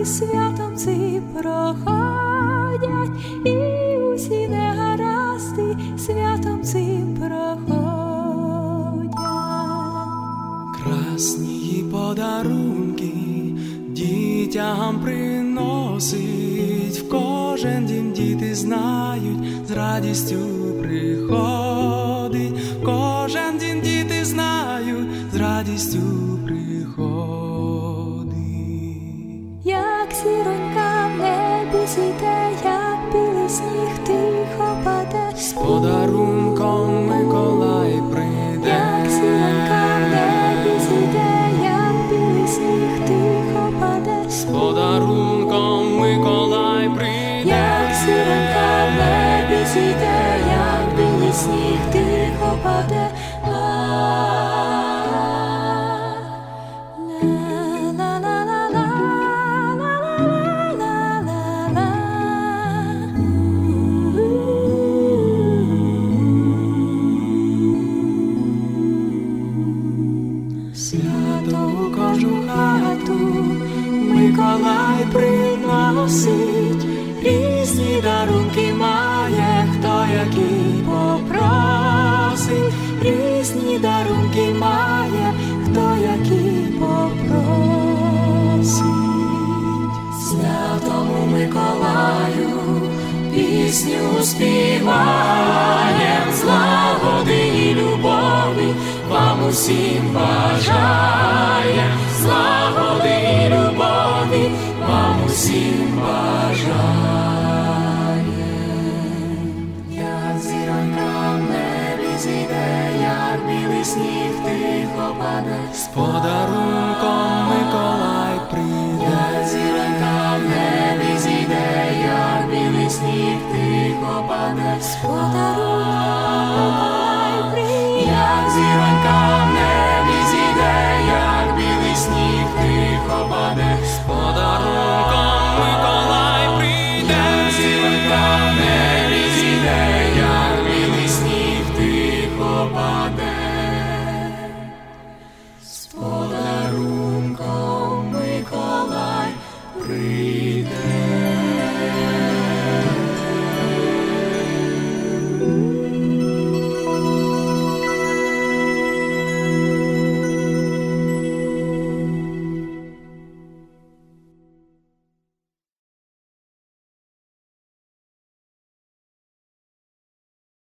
святом ці проходять, і усі негаразди святом цим проходять. Красні подарунки дітям приносить, в кожен дім діти знають, з радістю приходить, в кожен дім діти знають, з радістю приходить. Як зіронька в небі зійде, як білий сніг тихо паде, з подарунком Миколай прийде. Як зіронька в небі зійде, як білий сніг тихо паде, з подарунком Миколай прийде. Як зіронька в небі зійде, як білий сніг тихо паде. Свято у кожну хату Миколай приносить, різні дарунки має, хто який попросить, різні дарунки має, хто який попросить. Святому Миколаю пісню співаєм, злагоди і любові вам усім бажає, злагоди і любові вам усім бажає. Як зіронька в небі зійде, як білий сніг тихо паде, з подарунком Миколай прийде. Як зіронька в небі зійде, як білий сніг тихо паде, з подарунком Миколай прийде. Як зіронька в небі зійде, як білий сніг тихо паде, з подарунком Миколай прийде. Як зіронька в небі зійде, як білий сніг тихо паде.